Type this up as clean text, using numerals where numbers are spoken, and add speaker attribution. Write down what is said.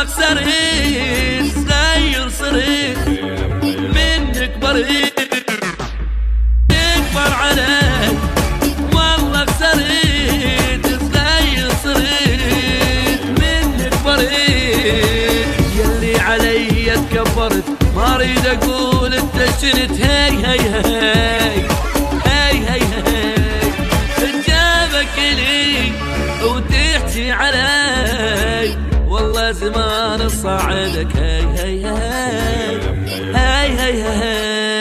Speaker 1: والله كسرت صغير صرت منك بريء تكبر علي والله كسرت صغير صرت منك بريء يلي علي تكبرت ما اريد اقول انت شنت هي هي هي هي هي هي جابك لي وتحكي علي والله زمان صعدك هي هي هي هي هي هي